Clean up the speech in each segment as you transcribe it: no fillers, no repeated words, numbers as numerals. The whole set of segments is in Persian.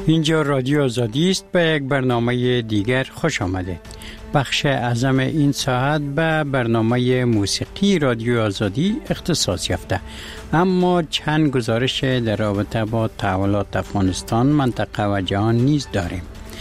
اینجا رادیو آزادی است. به یک برنامه دیگر خوش آمدید. بخش اعظم این ساعت به برنامه موسیقی رادیو آزادی اختصاص یافته، اما چند گزارش در رابطه با تحولات افغانستان، منطقه و جهان نیز داریم.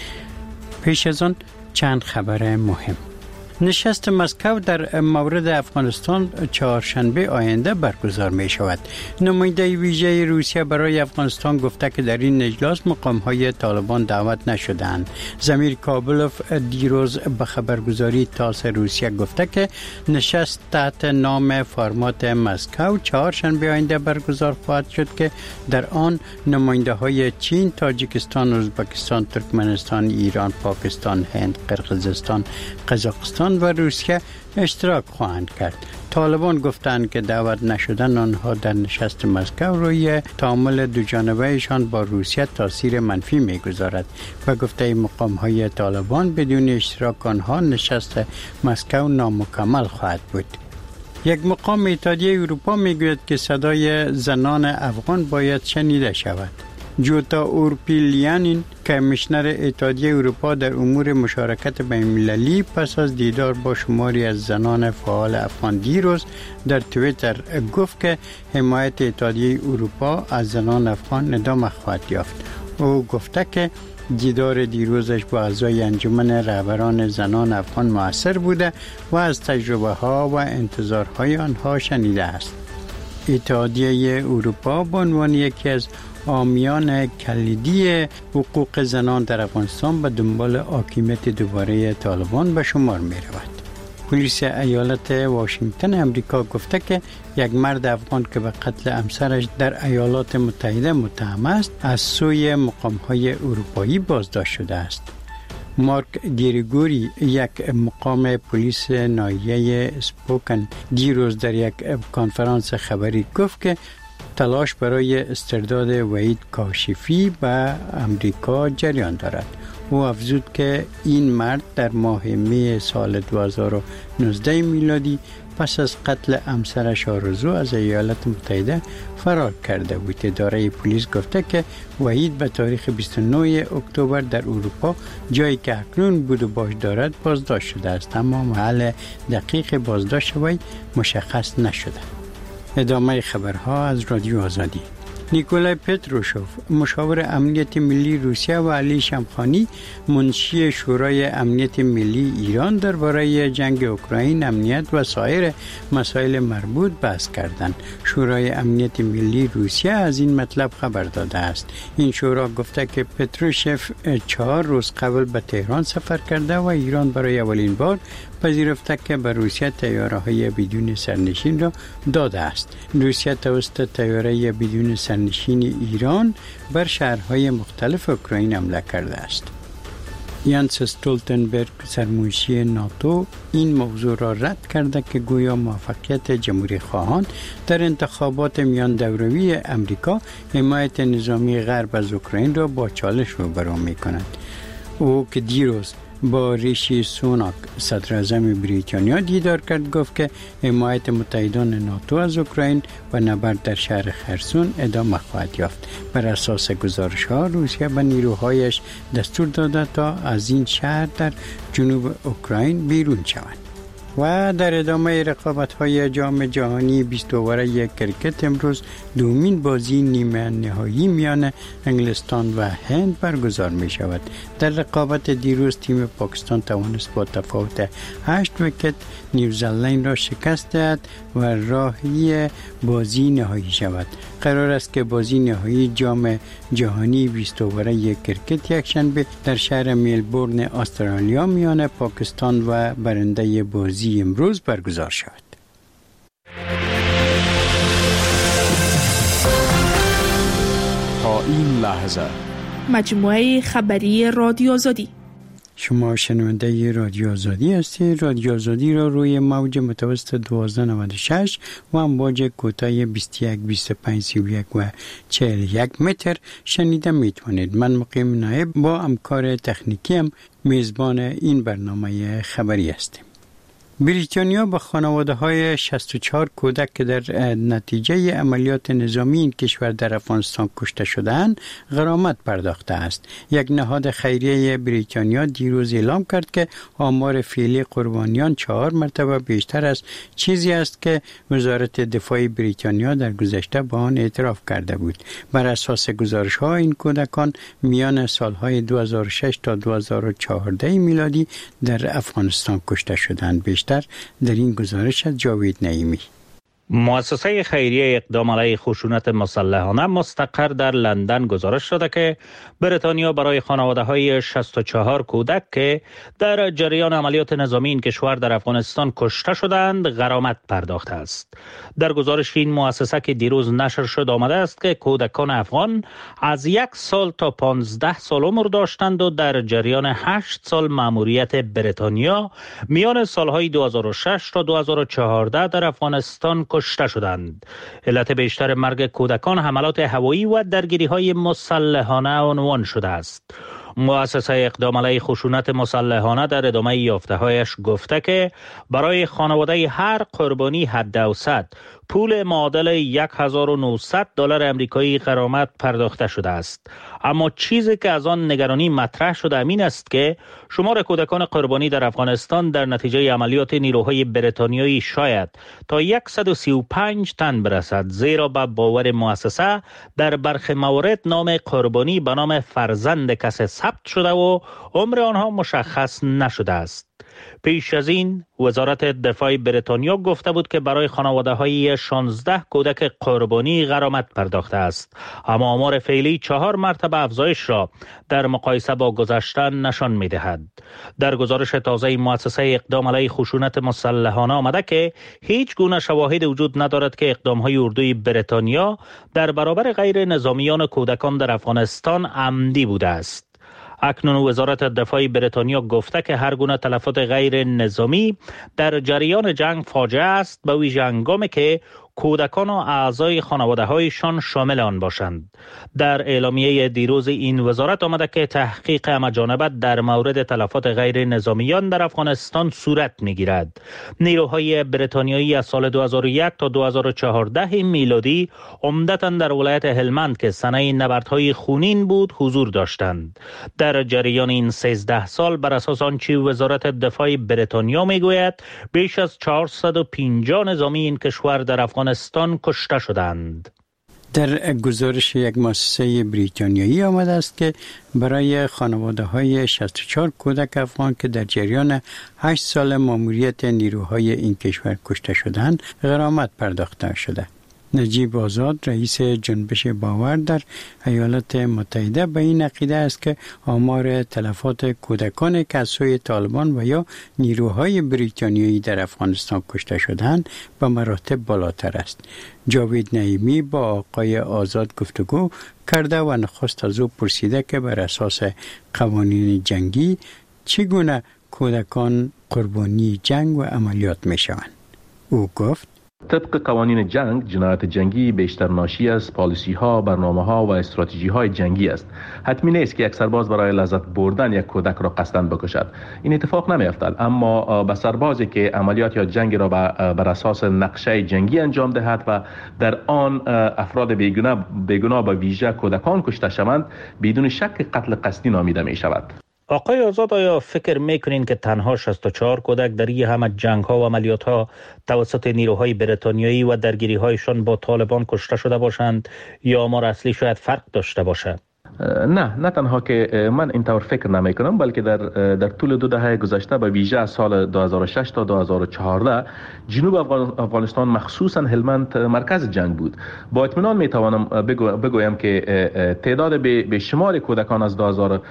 پیش از آن چند خبر مهم. نشست مسکو در مورد افغانستان چهارشنبه آینده برگزار می شود. نماینده ویژه روسیه برای افغانستان گفته که در این اجلاس مقام‌های طالبان دعوت نشدند. زمیر کابلوف دیروز به خبرگزاری تاس روسیه گفته که نشست تحت نام فرمات مسکو چهارشنبه آینده برگزار خواهد شد که در آن نماینده های چین، تاجیکستان، ازبکستان، ترکمنستان، ایران، پاکستان، هند، قرقیزستان، قزاقستان و روسیه اشتراک خواهند کرد. طالبان گفتند که دعوت نشدن آنها در نشست مسکو روی تعامل دوجانبه‌شان با روسیه تاثیر منفی می‌گذارد. به گفته مقام‌های طالبان بدون اشتراک آنها نشست مسکو نامکمل خواهد بود. یک مقام اتحادیه اروپا میگوید که صدای زنان افغان باید شنیده شود. جوتا اورپیلیانین کمیشنر اتحادیه اروپا در امور مشارکت بین‌المللی پس از دیدار با شماری از زنان فعال افغان دیروز در توییتر گفت که حمایت اتحادیه اروپا از زنان افغان ادامه خواهد یافت. او گفته که دیدار دیروزش با اعضای انجمن رهبران زنان افغان مؤثر بوده و از تجربه ها و انتظارهای آنها شنیده است. اتحادیه اروپا به عنوان یکی از حامیان کلیدی حقوق زنان در افغانستان به دنبال حاکمیت دوباره طالبان به شمار می رود. پلیس ایالت واشنگتن امریکا گفته که یک مرد افغان که به قتل همسرش در ایالات متحده متهم است از سوی مقام‌های اروپایی بازداشت شده است. مارک گریگوری، یک مقام پلیس ناحیه اسپوکن، دیروز در یک کنفرانس خبری گفت که تلاش برای استرداد وحید کاشفی به امریکا جریان دارد. او افزود که این مرد در ماه می سال 2019 میلادی پس از قتل همسرش آرزو از ایالات متحده فرار کرده بود. اداره پلیس گفته که وحید به تاریخ 29 اکتبر در اروپا، جایی که اکنون بود و باش دارد، بازداشت شده است، اما محل دقیق بازداشت وی مشخص نشده. ادامه خبرها از رادیو آزادی. نیکولای پتروشوف، مشاور امنیت ملی روسیه، و علی شمخانی، منشی شورای امنیت ملی ایران، درباره جنگ اوکراین، امنیت و سایر مسائل مربوط بحث کردند. شورای امنیت ملی روسیه از این مطلب خبر داده است. این شورا گفته که پتروشوف 4 روز قبل به تهران سفر کرده و ایران برای اولین بار پذیرفته که به روسیه طیاره‌های بدون سرنشین را داده است. روسیه توسط طیاره بدون سرنشین ایران بر شهرهای مختلف اوکراین حمله کرده است. یانس استولتنبرگ، سرمنشی ناتو، این موضوع را رد کرده که گویا موفقیت جمهوری خواهان در انتخابات میان دوروی امریکا حمایت نظامی غرب از اوکراین را با چالش روبرو می‌کند. او که دیروز با ریشی سوناک، صدر اعظم بریتانیا، دیدار کرد، گفت که حمایت متحدان ناتو از اوکراین و نبرد در شهر خرسون ادامه خواهد یافت. بر اساس گزارش‌ها روسیه به نیروهایش دستور داده تا از این شهر در جنوب اوکراین بیرون شوند. و در ادامه رقابت‌های جام جهانی 20 اوره کرکت امروز دومین بازی نیمه نهایی میان انگلستان و هند برگزار می شود. در رقابت دیروز تیم پاکستان توانست با تفاوت 8 ویکت نیوزلند را شکست دهد و راهی بازی نهایی شود. قرار است که بازی نهایی جام جهانی 20 اوره کرکت یکشنبه در شهر ملبورن استرالیا میان پاکستان و برنده بازی امروز برگزار شود. تا این لحظه مجموعه خبری رادیو آزادی. شما شنونده رادیو آزادی هستید. رادیو آزادی را روی موج متوسط 1296 و امواج کوتاه 21 25 31 و 41 متر شنیده میتونید. من مقیم نایب با همکار تکنیکی هم میزبان این برنامه خبری هستیم. بریتانیا به خانواده های 64 کودک که در نتیجه عملیات نظامی این کشور در افغانستان کشته شدند غرامت پرداخته است. یک نهاد خیریه بریتانیا دیروز اعلام کرد که آمار فعلی قربانیان 4 مرتبه بیشتر از چیزی است که وزارت دفاع بریتانیا در گذشته با آن اعتراف کرده بود. بر اساس گزارش ها این کودکان میان سالهای 2006 تا 2014 میلادی در افغانستان کشته شدند. بیشتر در این گزارش از جاوید نعیمی. مؤسسه خیریه اقدام علیه خشونت مسلحانه مستقر در لندن گزارش شده که بریتانیا برای خانواده‌های 64 کودک که در جریان عملیات نظامی این کشور در افغانستان کشته شدند غرامت پرداخته است. در گزارش این مؤسسه که دیروز نشر شد آمده است که کودکان افغان از 1 سال تا 15 سال عمر داشتند و در جریان 8 سال مأموریت بریتانیا میان سالهای 2006 تا 2014 در افغانستان کشته شدند. علت بیشتر مرگ کودکان حملات هوایی و درگیری‌های مسلحانه عنوان شده است. مؤسسه اقدام علیه خشونت مسلحانه در ادامه یافته‌هایش گفته که برای خانواده هر قربانی حداوسط پول معادل $1900 آمریکایی غرامت پرداخته شده است. اما چیزی که از آن نگرانی مطرح شده این است که شمار کودکان قربانی در افغانستان در نتیجه عملیات نیروهای بریتانیایی شاید تا 135 تن برسد، زیرا به باور مؤسسه در برخی موارد نام قربانی به نام فرزند کسی ثبت شده و عمر آنها مشخص نشده است. پیش از این وزارت دفاع بریتانیا گفته بود که برای خانواده‌های 16 کودک قربانی غرامت پرداخته است، اما آمار فعلی 4 مرتبه افزایش را در مقایسه با گذشته نشان می‌دهد. در گزارش تازه مؤسسه اقدام علیه خشونت مسلحانه آمده که هیچ گونه شواهد وجود ندارد که اقدام‌های اردوی بریتانیا در برابر غیر نظامیان کودکان در افغانستان عمدی بوده است. اکنون وزارت دفاع بریتانیا گفته که هر گونه تلفات غیر نظامی در جریان جنگ فاجعه است، به ویژه هنگامی که کودکان و اعضای خانواده‌هایشان شامل آن باشند. در اعلامیه دیروز این وزارت آمده که تحقیق همه‌جانبه در مورد تلفات غیر نظامیان در افغانستان صورت می‌گیرد. نیروهای بریتانیایی از سال 2001 تا 2014 میلادی عمدتاً در ولایت هلمند که صحنه نبردهای خونین بود حضور داشتند. در جریان این 13 سال بر اساس آنچه وزارت دفاع بریتانیا میگوید بیش از 450 نظامی این کشور در افغانستان کشته شدند. در گزارش یک مؤسسه بریتانیایی آمده است که برای خانواده های 64 کودک افغان که در جریان 8 سال مأموریت نیروهای این کشور کشته شدند غرامت پرداخته شده. نجیب آزاد رئیس جنبش باور در ایالات متحده به این عقیده است که آمار تلفات کودکان که از سوی طالبان و یا نیروهای بریتانیایی در افغانستان کشته شدند به مراتب بالاتر است. جاوید نعیمی با آقای آزاد گفتگو کرده و نخست از او پرسیده که بر اساس قوانین جنگی چگونه کودکان قربانی جنگ و عملیات می شوند. او گفت طبق قوانین جنگ، جنایت جنگی بیشتر ناشی از پالیسی ها، برنامه ها و استراتژی های جنگی است. حتمی نیست که یک سرباز برای لذت بردن یک کودک را قصداً بکشد. این اتفاق نمی افتد، اما به سربازی که عملیات یا جنگ را بر اساس نقشه جنگی انجام دهد و در آن افراد بیگناه به ویژه کودکان کشته شوند، بدون شک قتل قصدی نامیده می شود. آقای آزاد، آیا فکر میکنین که تنها 64 کودک در این همه جنگ ها و عملیات ها توسط نیروهای بریتانیایی و درگیری هایشان با طالبان کشته شده باشند یا آمار اصلی شاید فرق داشته باشد؟ نه تنها که من اینطور فکر نمی کنم، بلکه در طول 2 دهه گذشته به ویژه از سال 2006 تا 2014 جنوب افغانستان مخصوصا هلمند مرکز جنگ بود. با اطمینان می توانم بگویم که تعداد بیشمار کودکان از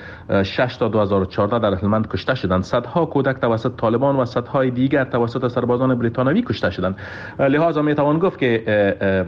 2006 تا 2014 در هلمند کشته شدند. صدها کودک توسط طالبان و صدهای دیگر توسط سربازان بریتانیایی کشته شدند. لذا می توان گفت که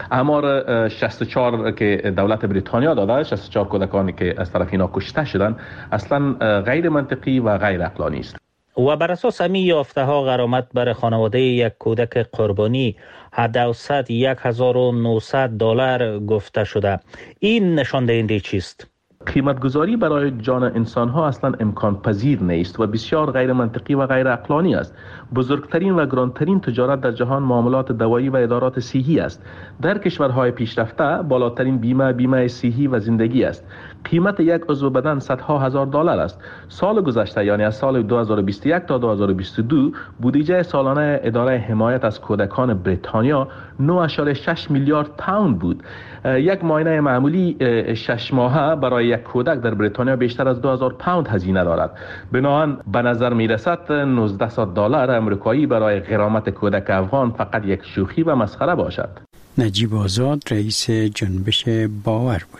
آمار 64 که دولت بریتانیا داده، 64 کودکانی که از طرف اینا کشته شدند، اصلا غیر منطقی و غیر عقلانی است. و بر اساس همین یافته ها غرامت بر خانواده یک کودک قربانی حداوسط $1900 گفته شده. این نشان دهنده چیست؟ قیمتگذاری برای جان انسان ها اصلا امکان پذیر نیست و بسیار غیر منطقی و غیر عقلانی است. بزرگترین و گرانترین تجارت در جهان معاملات دوایی و ادارات صحی است. در کشورهای پیشرفته بالاترین بیمه صحی و زندگی است. قیمت یک عضو بدن صدها هزار دلار است. سال گذشته یعنی از سال 2021 تا 2022 بودجه سالانه اداره حمایت از کودکان بریتانیا 9.6 میلیارد پوند بود. یک معاینه معمولی 6 ماهه برای یک کودک در بریتانیا بیشتر از 2000 پوند هزینه دارد. بنابراین به نظر می رسد 1900 دلار امریکایی برای غرامت کودک افغان فقط یک شوخی و مسخره باشد. نجیب آزاد رئیس جنبش باور بود.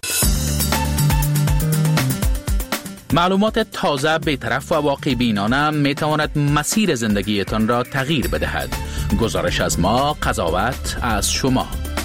معلومات تازه، بی‌طرف و واقع بینانه می تواند مسیر زندگیتان را تغییر بدهد. گزارش از ما، قضاوت از شما.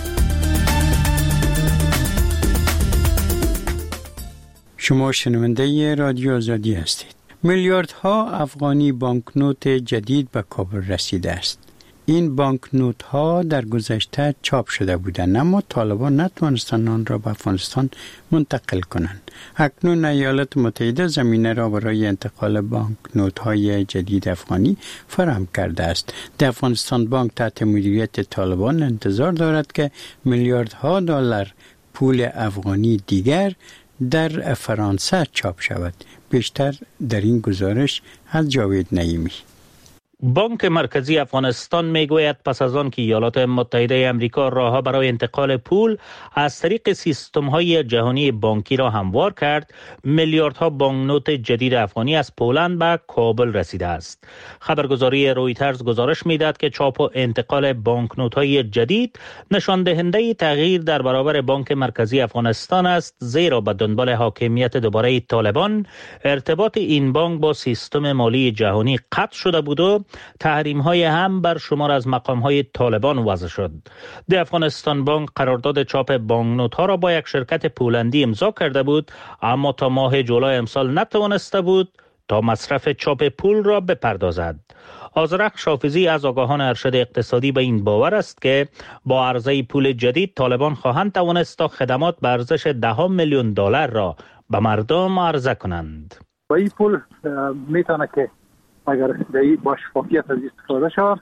شما شنونده رادیو آزادی هستید. میلیاردها افغانی بانکنوت جدید به کابل رسیده است. این بانکنوت ها در گذشته چاپ شده بودند، اما طالبان نتوانستند آن را به افغانستان منتقل کنند. اکنون ایالات متحده زمینه را برای انتقال بانکنوت های جدید افغانی فراهم کرده است. در افغانستان بانک تحت مدیریت طالبان انتظار دارد که میلیاردها دلار پول افغانی دیگر در فرانسه چاپ شود. بیشتر در این گزارش از جاوید نعیمی. بانک مرکزی افغانستان میگوید پس از آن که ایالات متحده آمریکا راهها برای انتقال پول از طریق سیستم‌های جهانی بانکی را هموار کرد، میلیاردها بانکنوت جدید افغانی از پولند به کابل رسیده است. خبرگزاری رویترز گزارش میدهد که چاپ و انتقال بانکنوت‌های جدید نشان دهنده تغییر در برابر بانک مرکزی افغانستان است، زیرا به دنبال حاکمیت دوباره طالبان ارتباط این بانک با سیستم مالی جهانی قطع شده بود و تحریم‌های هم بر شمار از مقام‌های طالبان وضع شد. در افغانستان بانک قرارداد چاپ بانکنوت‌ها را با یک شرکت پولندی امضا کرده بود، اما تا ماه جولای امسال نتوانسته بود تا مصرف چاپ پول را بپردازد. آذرخش حافظی از آگاهان ارشد اقتصادی به این باور است که با عرضه پول جدید طالبان خواهند توانست تا خدمات به ارزش 10 میلیون دلار را به مردم عرضه کنند. با این پول میتونه که اگر دایی با شفافیت از استفاده شود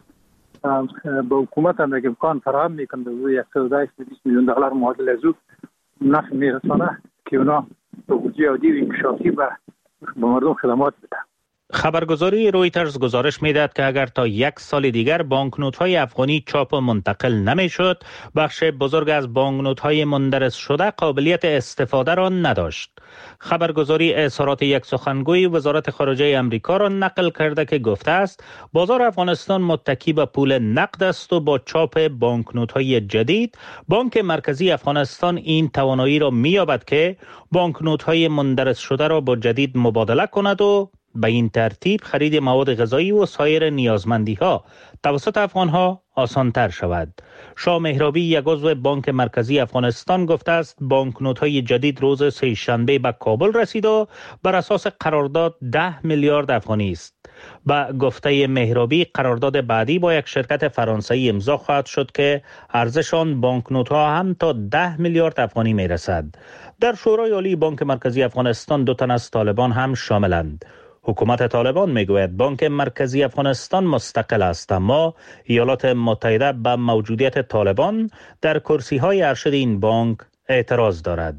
با حکومت هم یک امکان فراهم میکنه و 120 میلیون دلار معادل از او نفع میرسانه که اونا توجیه عادی و انکشافی به مردم خدمات بده. خبرگزاری رویترز گزارش میدهد که اگر تا یک سال دیگر بانکنوت‌های افغانی چاپ و منتقل نمیشد، بخش بزرگ از بانکنوت‌های مندرس شده قابلیت استفاده را نداشت. خبرگزاری اظهارات یک سخنگوی وزارت خارجه آمریکا را نقل کرده که گفته است بازار افغانستان متکی به پول نقد است و با چاپ بانکنوت‌های جدید بانک مرکزی افغانستان این توانایی را می‌یابد که بانکنوت‌های مندرس شده را با جدید مبادله کند و به این ترتیب خرید مواد غذایی و سایر نیازمندی‌ها توسط افغان‌ها آسان‌تر شود. شاه مهرابی یک عضو بانک مرکزی افغانستان گفته است بانکنوت‌های جدید روز سه‌شنبه به کابل رسید و بر اساس قرارداد 10 میلیارد افغانی است. با گفته مهرابی قرارداد بعدی با یک شرکت فرانسوی امضا خواهد شد که ارزش آن بانکنوت‌ها هم تا 10 میلیارد افغانی می‌رسد. در شورای عالی بانک مرکزی افغانستان 2 تن از طالبان هم شاملند. حکومت طالبان میگوید بانک مرکزی افغانستان مستقل است، اما ایالات متحده به موجودیت طالبان در کرسی‌های ارشد این بانک اعتراض دارد.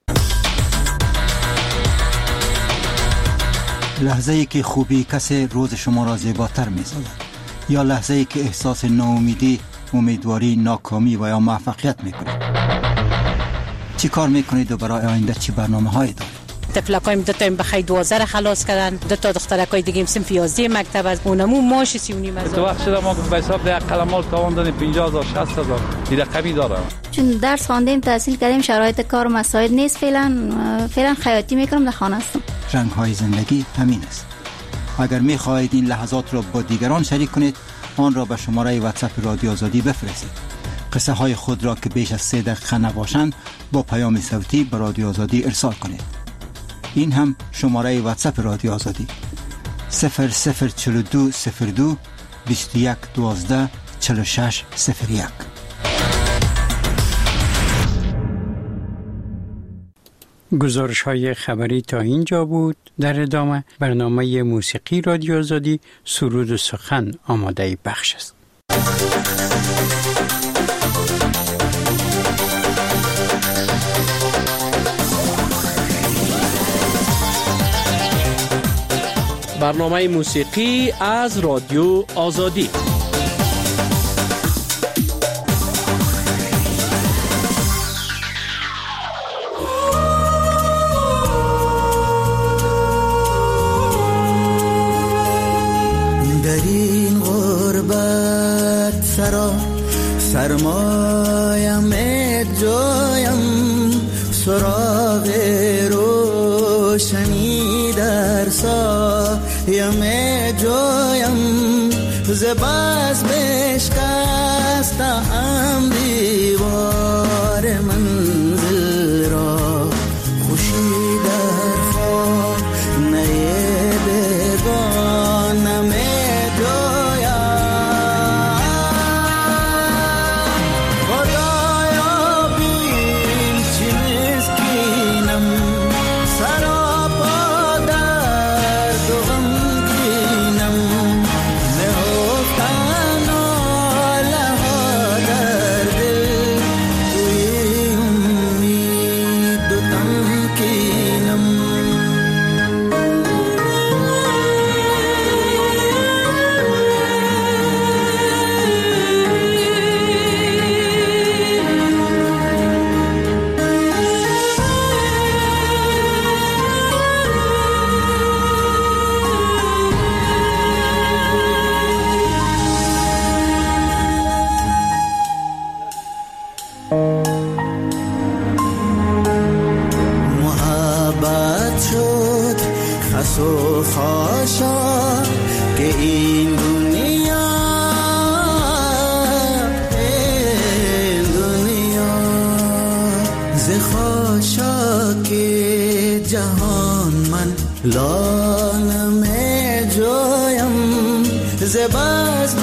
لحظه‌ای که خوبی کسی روز شما را زیباتر می‌سازد، یا لحظه‌ای که احساس ناامیدی، امیدواری، ناکامی و یا موفقیت می‌کنید. چی کار می‌کنید و برای آینده چی برنامه‌هایی دارید؟ طفلکایم 2 تا بخی 12 خلاص کردن، 2 تا دخترکای دیگه صنف 11 مکتب از اونمو ماش 3.5 هزار. تو وقت شده ما به حساب ده قلمال تاوان 50,000 60,000 این رقمی داره. چون درس خواندیم تحصیل کردیم شرایط کار و مساعد نیست، فعلا خیاطی میکنم در خانه هستم. رنگ‌های زندگی همین است. اگر می‌خواهید این لحظات را با دیگران شریک کنید، آن را به شماره واتساپ رادیو آزادی بفرستید. قصه های خود را که بیش از 3 دقیقه نباشند با پیام صوتی به رادیو آزادی ارسال کنید. این هم شماره واتساپ رادیو آزادی 0042 02 21 12 46 01. گزارش های خبری تا اینجا بود. در ادامه برنامه موسیقی رادیو آزادی سرود و سخن آماده بخش است. برنامه موسیقی از رادیو آزادی. سرمایم جایم سراغ روشنی در سایم جایم ز بس بشکستم دیوار منزل را خوشی در خانه بگانم لانم جایم زباز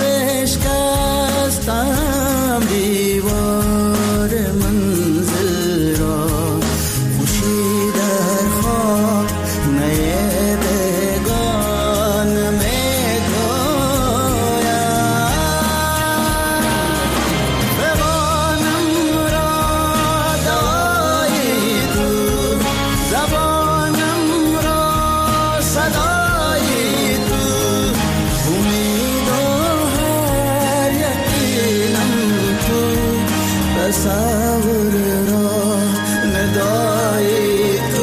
بشکستم دیوار منزل را خوشی در خانه بگانم جایم ببانم را دایی تو زبانم صدای تو امید و هر یقینم تو تصور را ندای تو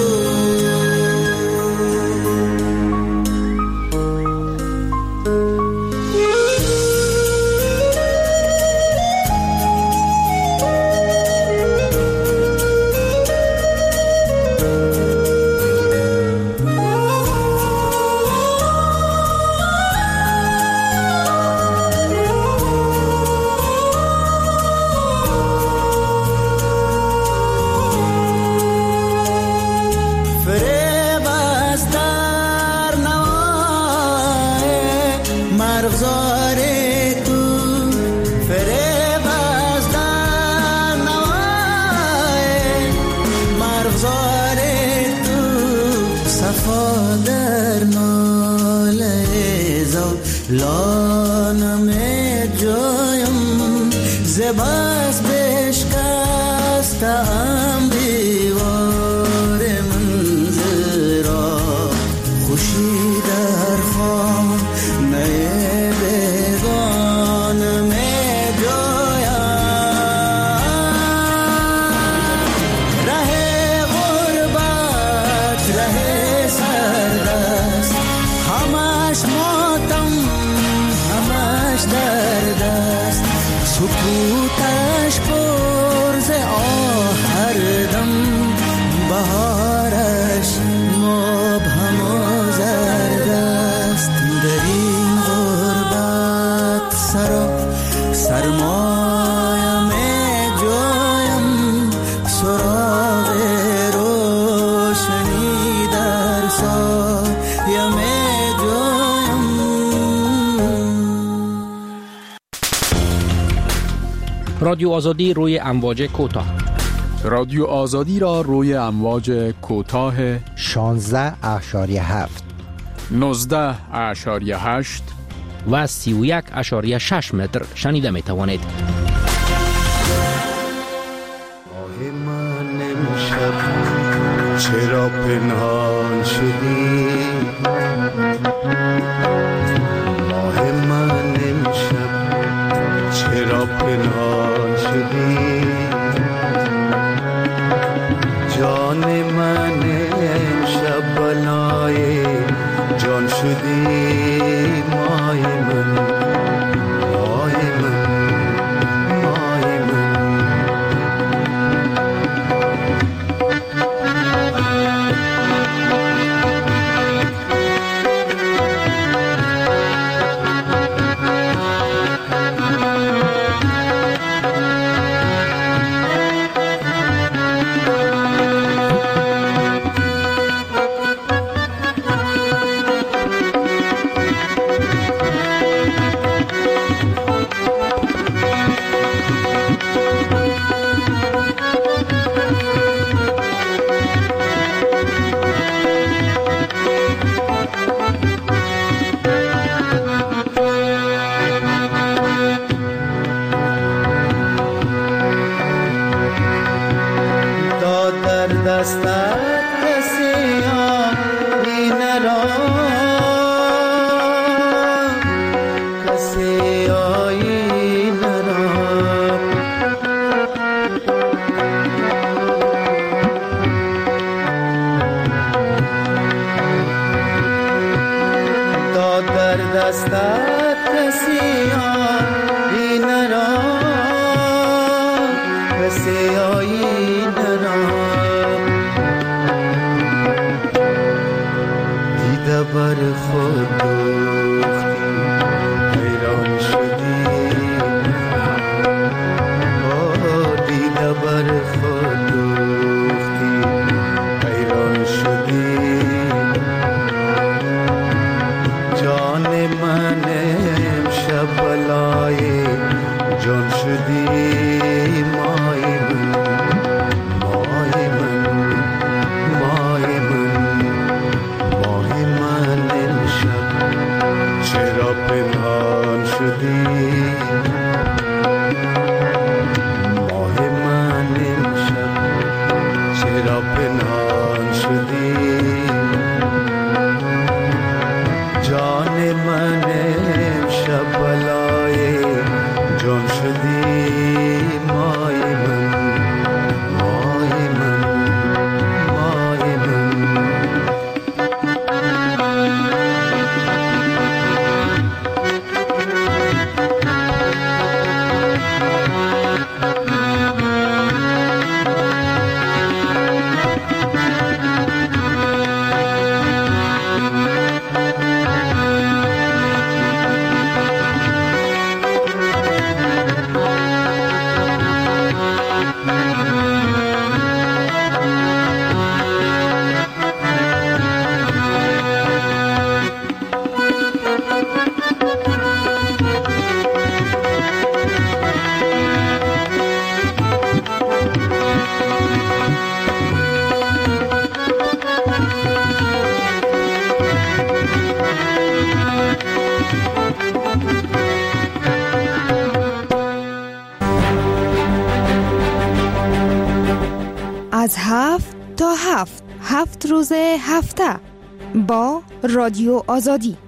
لانم جایم زباز بشکستم دیوار منزل را خوشی در خانه بگانم جایم ره غربت ره سردست همش ماتم همش درد است سکوتش پرز آهر دم بهارش مبهم و زرد است در این غربت سرمایم جایم سراغ روشنی در سایم رادیو آزادی روی امواج کوتاه، رادیو آزادی را روی امواج کوتاه 16.7 19.8 و 31.6 متر شنیده می توانید. ماه من امشب چرا پنهان شدی؟ ماه من امشب چرا پنهان شدی؟ جان من امشب بلای جان شدی. مای من مای من مای من از 7 تا 7 روز هفته با رادیو آزادی.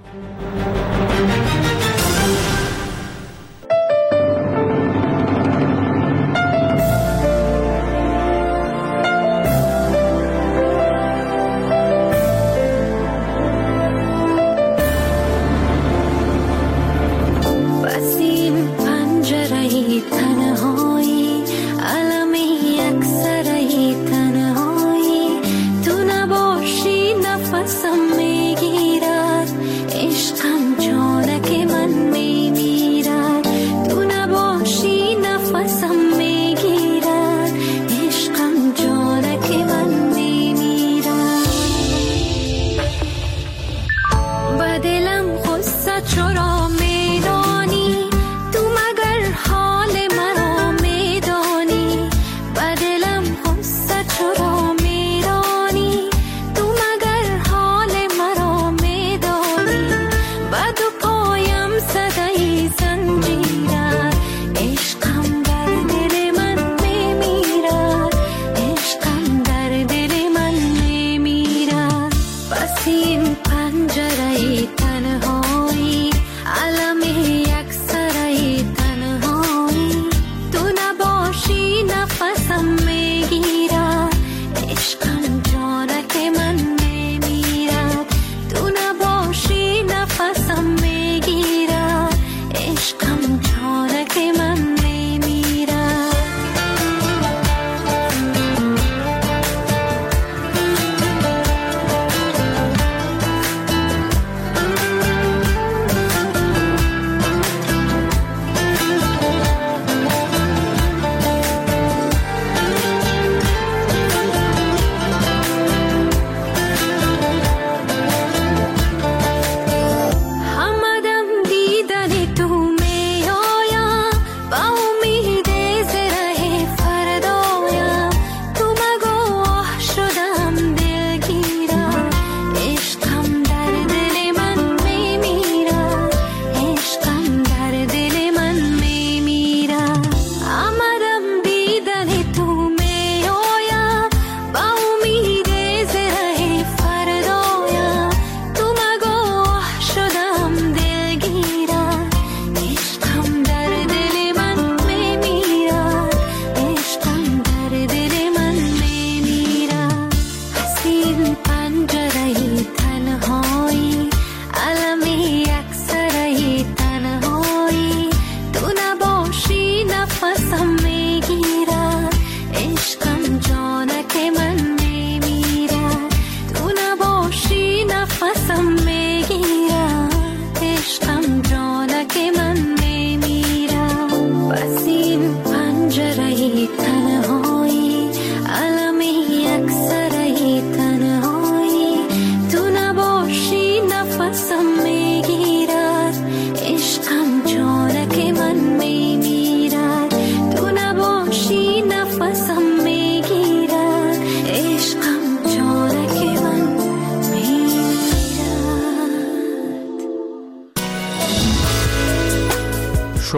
نفسم میگیرد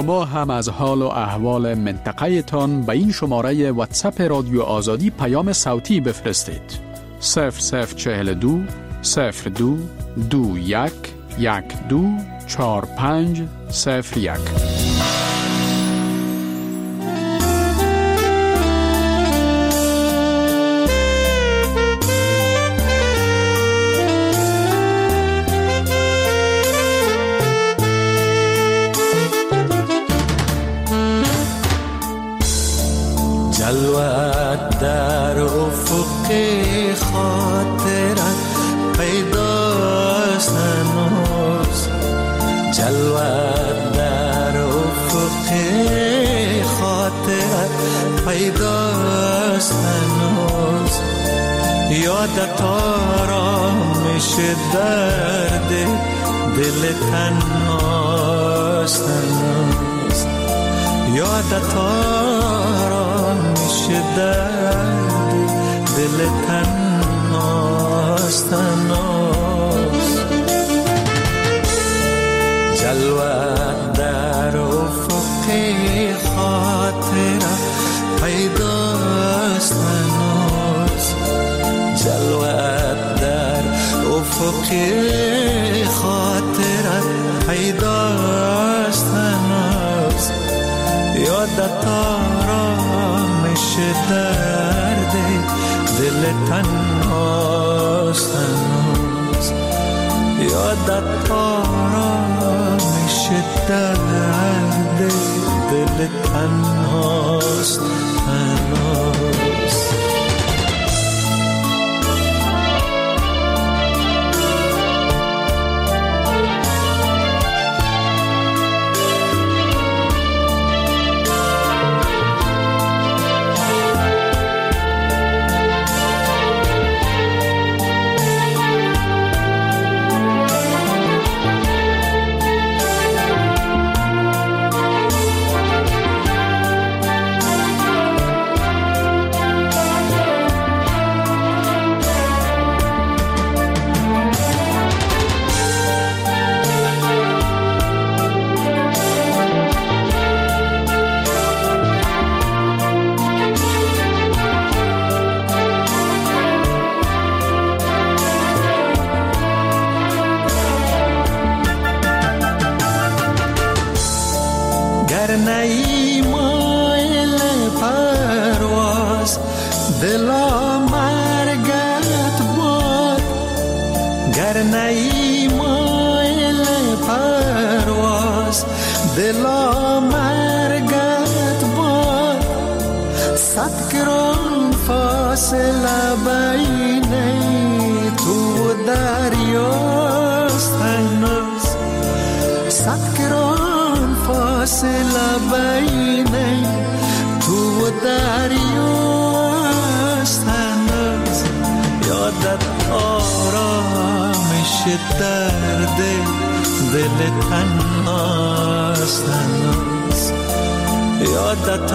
شما هم از حال و احوال منطقه تان به این شماره واتساپ رادیو آزادی پیام صوتی بفرستید. 0042 02 21 12 45 01. جلوت در افق خاطرت پیداست هنوز، جلوت در افق خاطرت پیداست هنوز، یادت آرامش درد دل تنهاست هنوز، یادت آرامش درد دل تنهاست هنوز، جلوت در افق خاطرت پیداست هنوز، جلوت در افق خاطرت پیداست هنوز، یادت آرامش درد دل تنهاست هنوز، یادت آرامش درد دل تنهاست هنوز. دلا مرگت باد، صد گران فاصله بین تو و دریاست هنوز، صد گران فاصله بین تو و دریاست هنوز، یادت آرامش درد دل تنهاست هنوز، یادت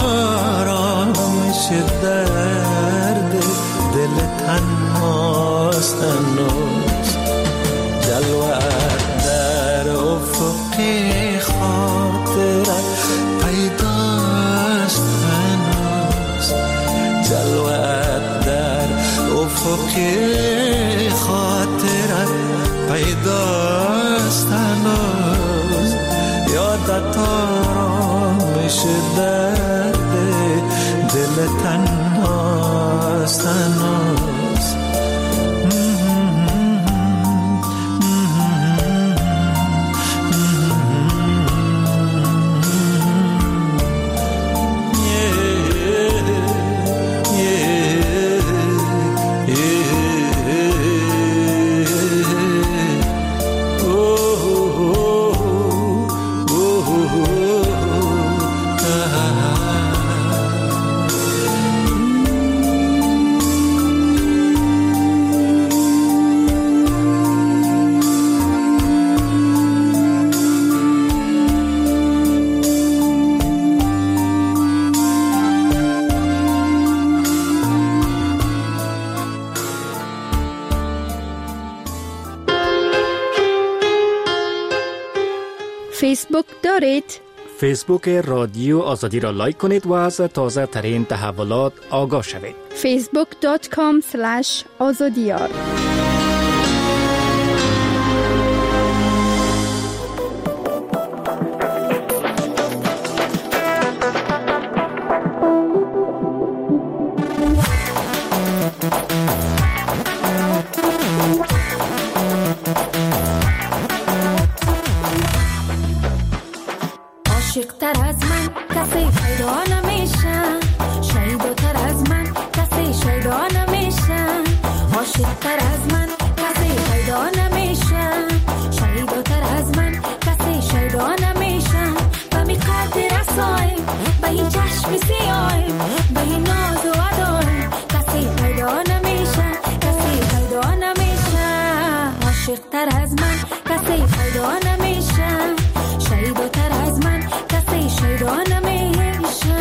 آرامش درد دل تنهاست هنوز، جلوت در افق خاطرت پیداست هنوز، جلوت در افق خاطرت پیداست هنوز، یادت آرامش درد دل تنهاست هنوز. فیسبوک دارید؟ فیسبوک رادیو آزادی را لایک کنید و از تازه ترین تحولات آگاه شوید. facebook.com/azadiyar عاشق‌تر از من کسی پیدا نمیشه، شیداتر از من کسی شیدا نمیشه. عاشق‌تر از من کسی پیدا نمیشه، شیداتر از من کسی شیدا نمیشه. به می قد رسای به این چشم سیای، به این ناز و ادای کسی پیدا نمیشه، کسی پیدا نمیشه. عاشق‌تر از من کسی پیدا نمیشه، شیداتر از من کسی شیدا نمیشه.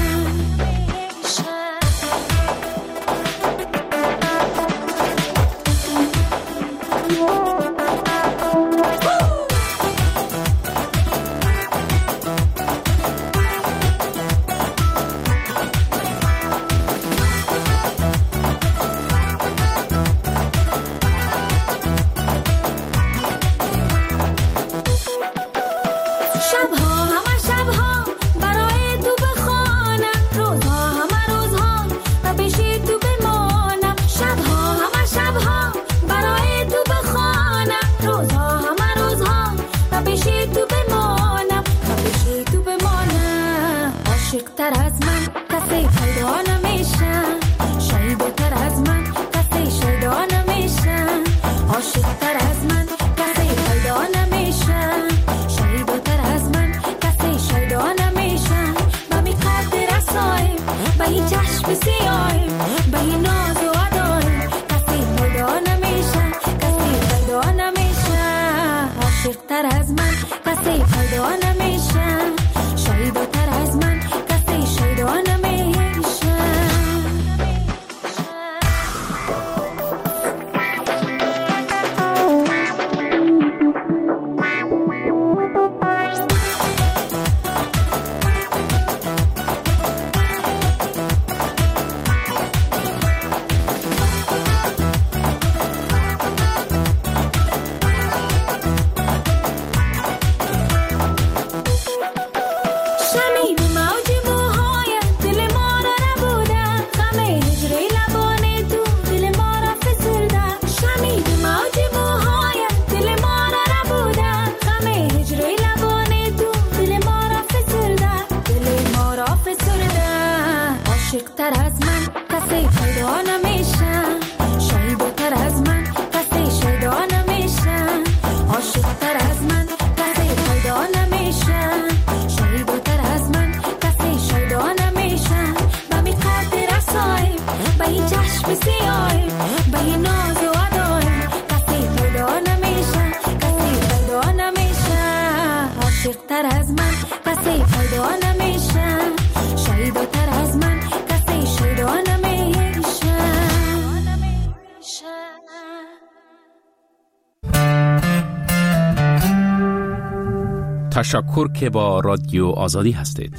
عاشق‌تر از من کسی پیدا نمیشه، شیداتر از من کسی شیدا نمیشه. عاشق‌تر از من کسی پیدا نمیشه، شیداتر از من کسی شیدا نمیشه. به می قد رسای به این چشم سیای، به این ناز و ادای کسی پیدا نمیشه، کسی پیدا نمیشه. عاشق‌تر از من کسی پیدا نمیشه، شیداتر از من کسی شیدا نمیشه. عاشق‌تر از من کسی پیدا نمیشه، شیداتر از من کسی شیدا نمیشه. عاشق‌تر از من کسی پیدا نمیشه، شیداتر از من کسی شیدا نمیشه. به می قد رسای به این چشم سیای، به این ناز و ادای کسی پیدا نمیشه، کسی پیدا نمیشه. عاشق‌تر از من کسی پیدا نمیشه، شیداتر از من کسی شیدا نمیشه. تشکر که با رادیو آزادی هستید.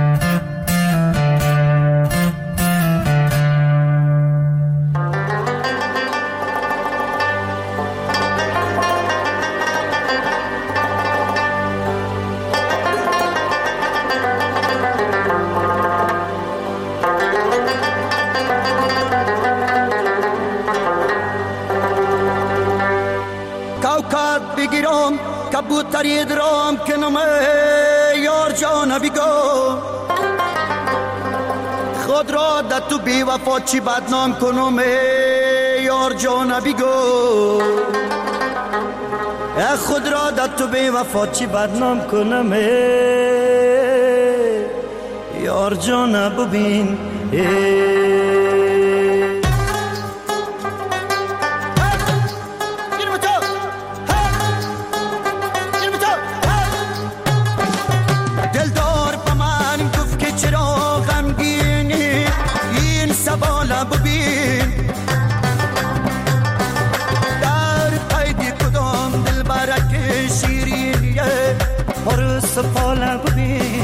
کوکب بگیرم کبوتری درام کنم یار جان بیگو، خود را در تو بی وفا چی بدنام کنم یار جان بیگو. خود را در تو بی وفا چی بدنام کنم یار جان ببین. سفاله ببین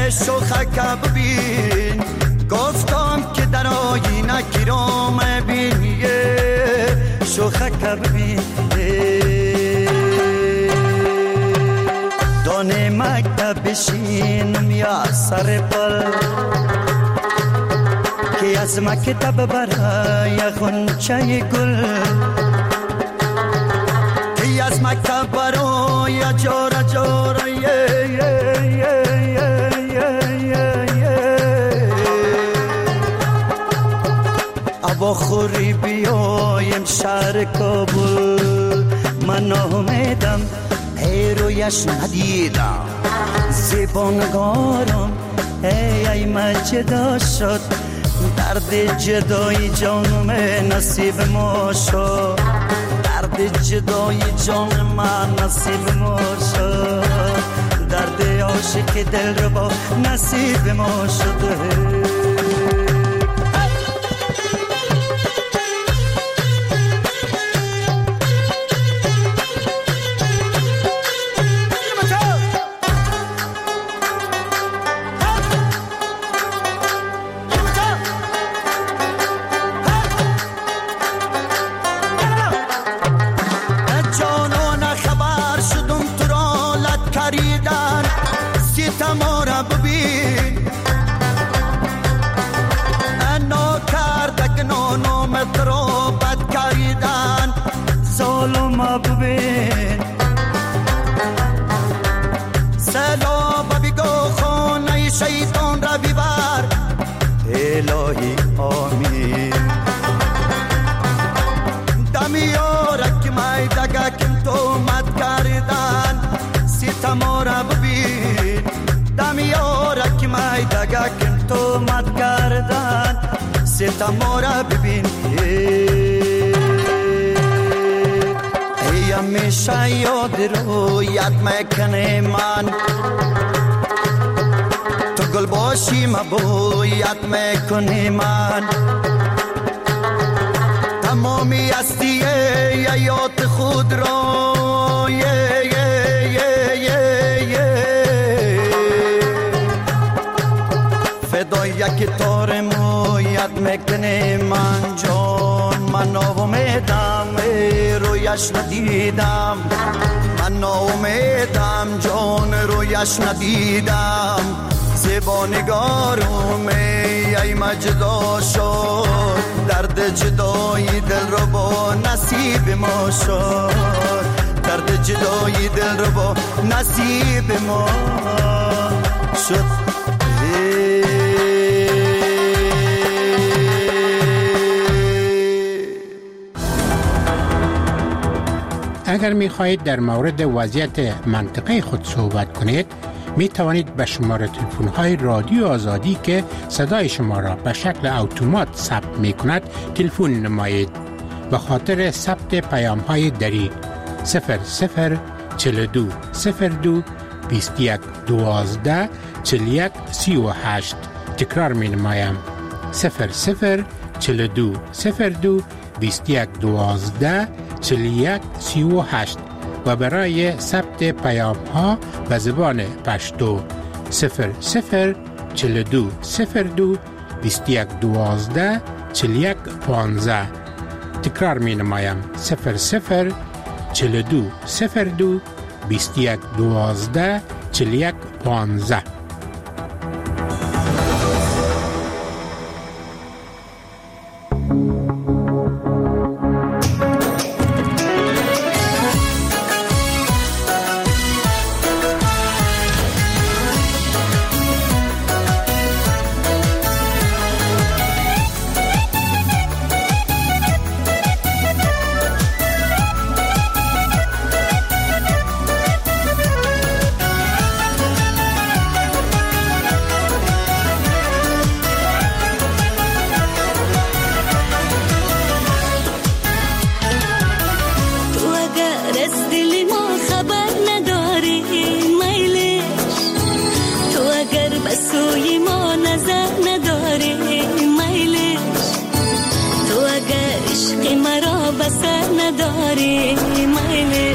شوخک ببین گفتم که در آینه کرام بین شوخک ببین دانه مکتب بشینم یا سر پل که از مکتب برای خونچه گل که از مکتب برای جاره جاره ابا خوری بیایم شهر کابل من آمدم ای رویش ندیدم زبانگارم ای مجدا شد درد جدای جانم نصیب ما شد درد جدای جان من نصیب ما شد درد عاشق دل رو با نصیب ما شده الهی آمین دمیارک مای دگه کم تو مد کردن ستما را ببین دمیارک مای دگه کم تو مد کردن ستما را ببین ای همیشه یاد رو یاد میکنه من گل باشی مبویت میکنی من تمامی هستی یاد خود را فدای یک تار مویت میکنی من جان من ناامیدم رویش ندیدم من ناامیدم جان رویش ندیدم زبانگارم ای مجدا شد درد جدای دل رو با نصیب ما شد درد جدای دل رو با نصیب ما شد اگر می خواهید در مورد وضعیت منطقه خود صحبت کنید می توانید به شماره تلفن های رادیو آزادی که صدای شما را به شکل اتومات ثبت می کند تلفن نمایید. به خاطر ثبت پیام های دری 0042 02 21 12 41 38 تکرار می نمایم 0042 02 21 12 41 38 و برای ثبت پیام ها به زبان پشتو 0042 02 21 12 41 15 تکرار می نمایم 0042 02 21 12 41 15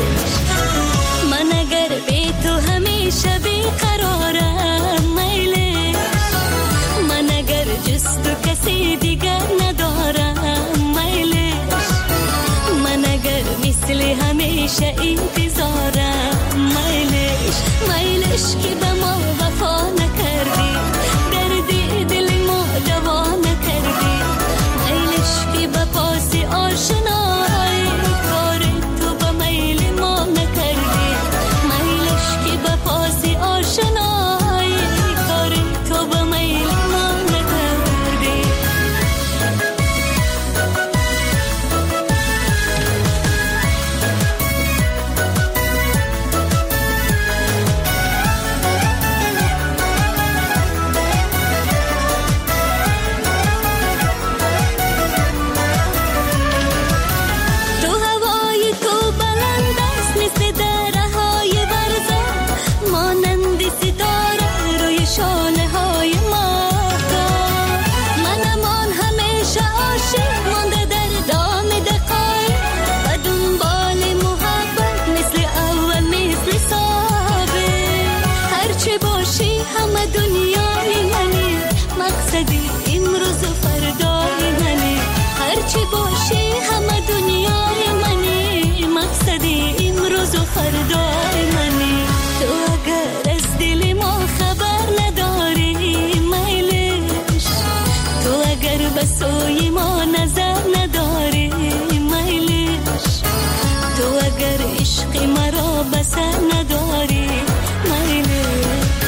من اگر بی تو همیشه بیقرارم میلی همه دنیای منی، مقصد امروز و فردای منی. هرچی باشی همه دنیای منی، مقصد امروز و فردای منی. تو اگر از دل ما خبر نداری میلش، تو اگر به سوی ما نظر نداری میلش، تو اگر عشق مرا بسر نداری میلش.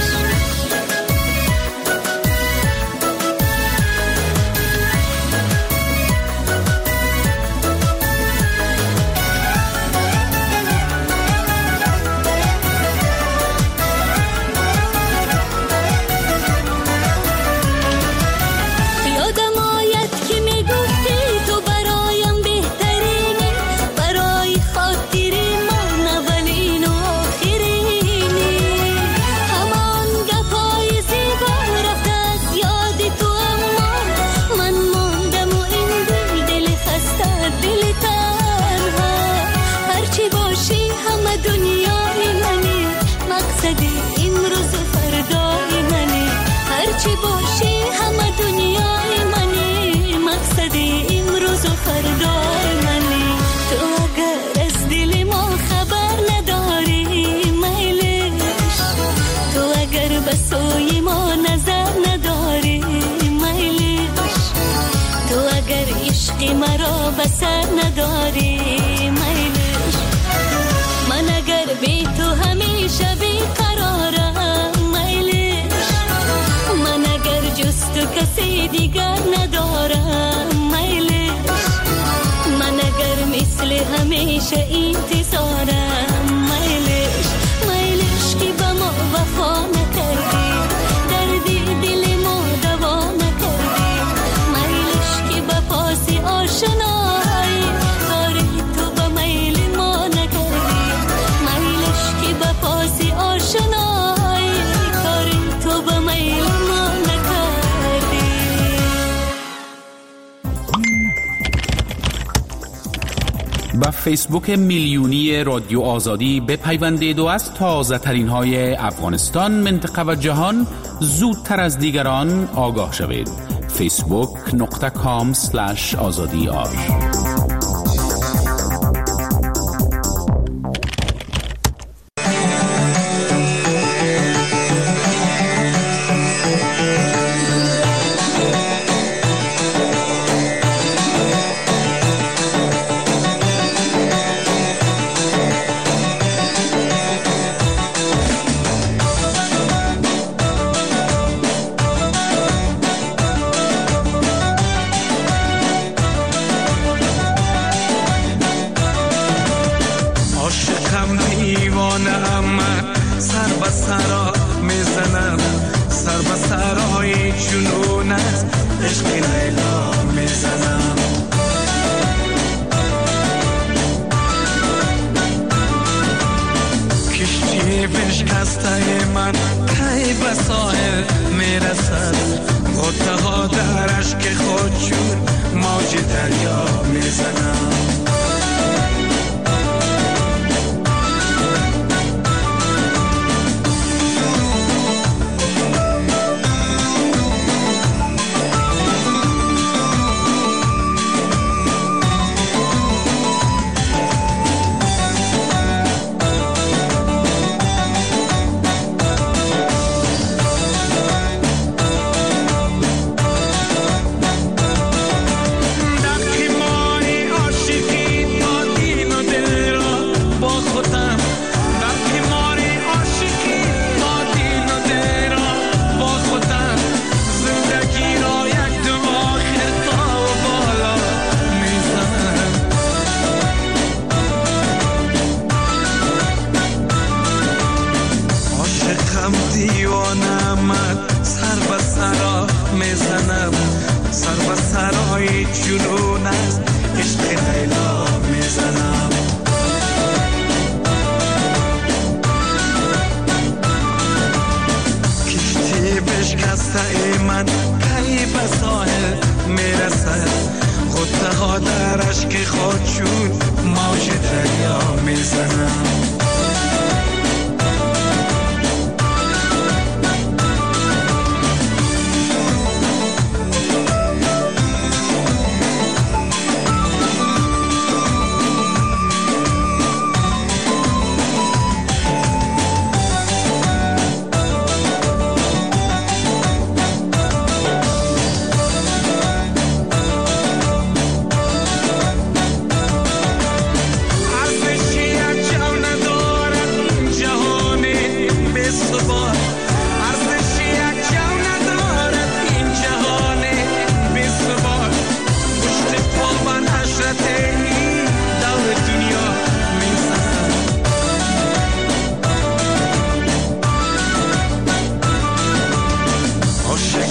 مرا بسر نداری میلش، من اگر بی تو همیشه بی قرارم میلش، من اگر جز تو کسی دیگر ندارم میلش، من اگر مثل همیشه انتظارم میلش. میلش که به ما وفا نکردی، دردی دل ما دوا نکردی، میلش که به پاس آشنایی کاری تو به میل ما نکردی، میلش که به پاس آشنایی کاری تو به میل ما نکردی. با فیسبوک میلیونی رادیو آزادی بپیوندید و از تازه ترین های افغانستان، منطقه و جهان زودتر از دیگران آگاه شوید. facebook.com/azadi.ir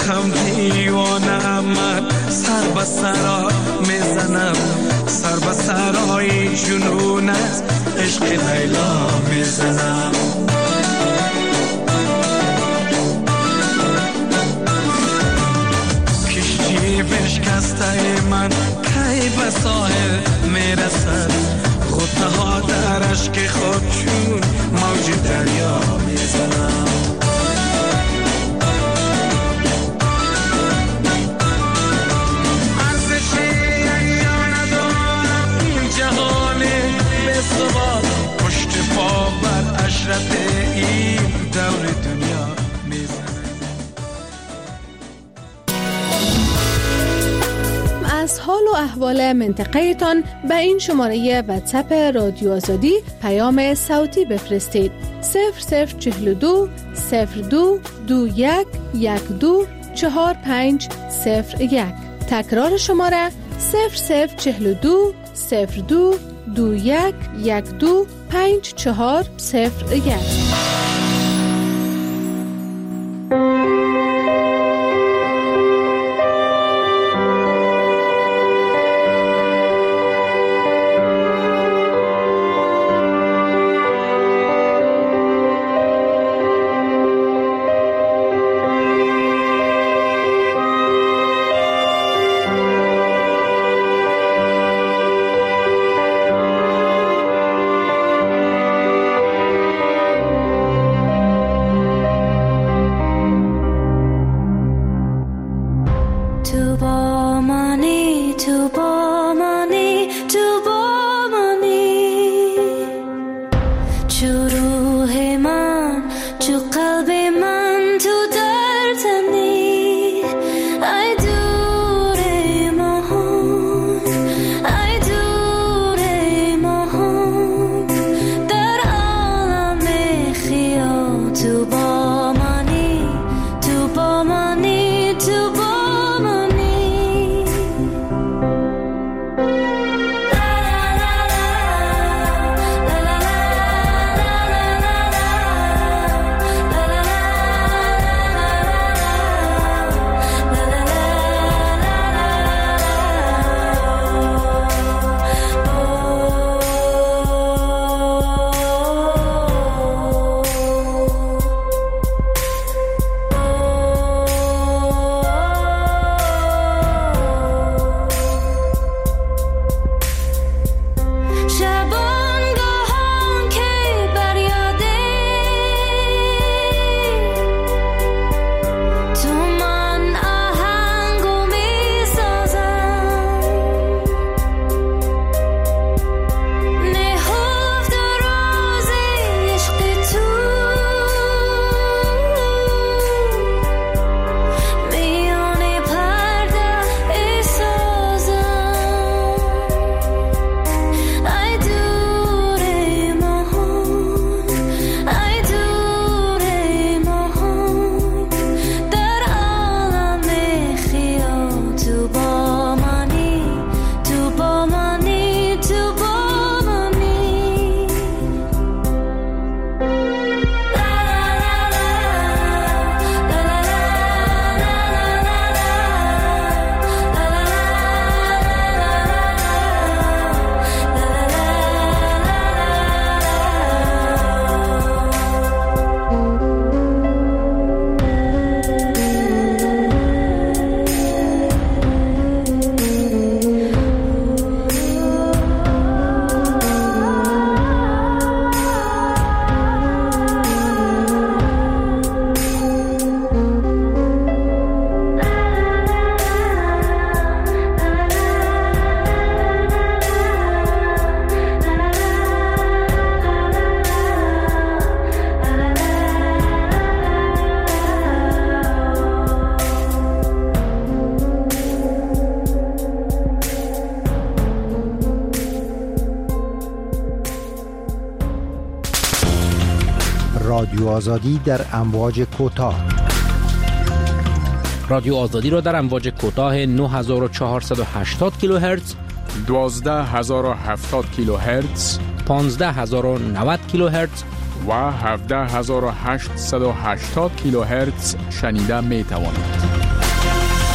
عاشقم دیوانه من سر به سرا میزنم سر به سرای جنون است عشق لیلا میزنم کشتی بشکسته من کی به ساحل میرسد غوطه ها در اشک خود چون موج دریا میزنم پشت پا بر اشرف این دور دنیا میزنه. از حال و احوال منطقه تان به این شماره واتساپ رادیو آزادی پیام صوتی بفرستید 0042 02 21 12 4501. تکرار شماره 0042 02 21 12 5401. رادیو آزادی در امواج کوتاه. رادیو آزادی را در امواج کوتاه 9480 کیلوهرتز، 12070 کیلوهرتز، 15090 کیلوهرتز و 17880 کیلوهرتز شنیده می توانید.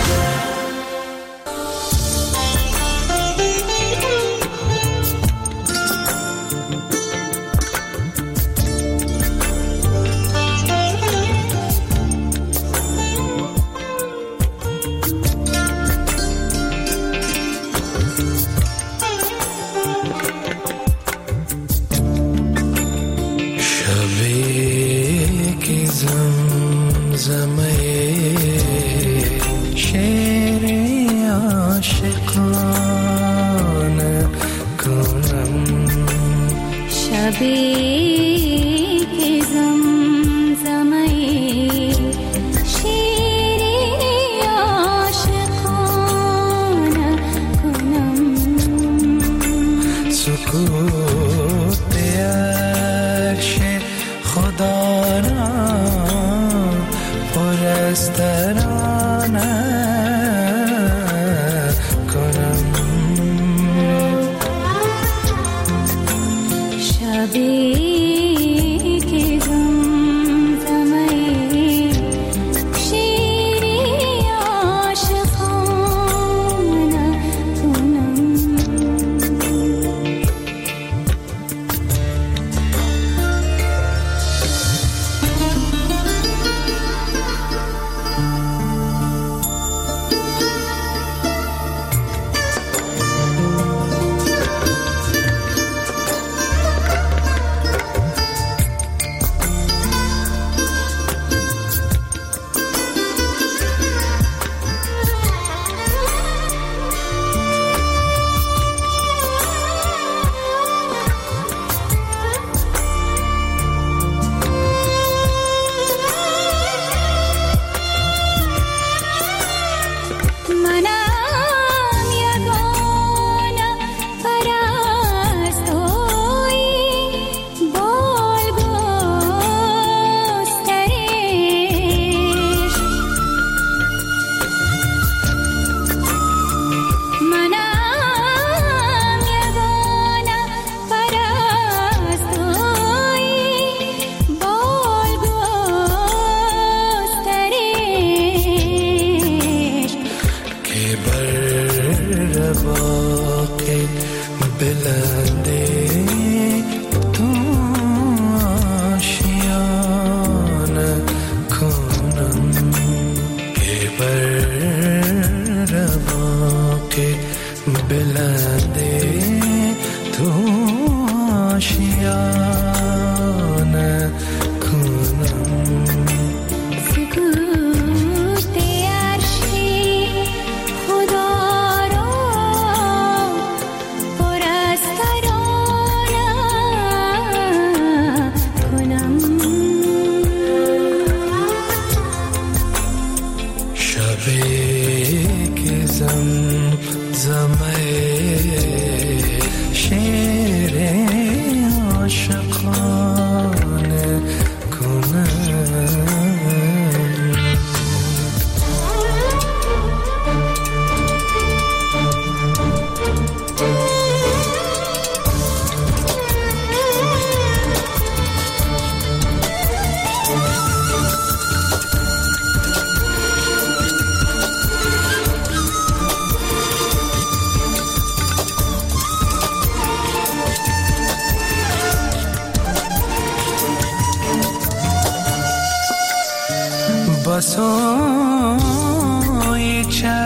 بسای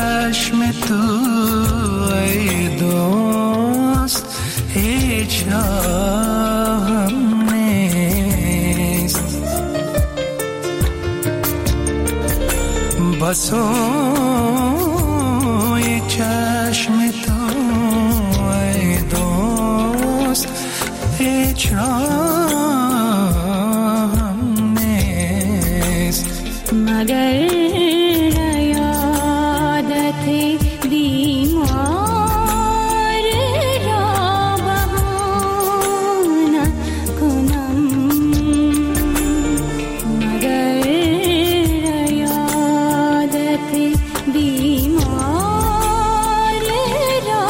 چشم تو ای دوست هیچ راهم نیست، بسای چشم تو ای دوست هیچ راهم نیست، مگر یادت بیمار را بهانه کنم، مگر یادت بیمار را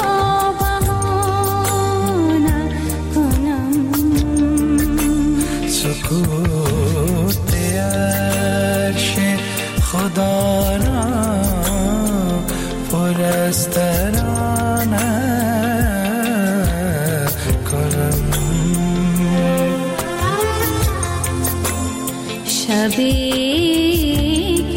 بهانه کنم، سکوت عرش خدا را دست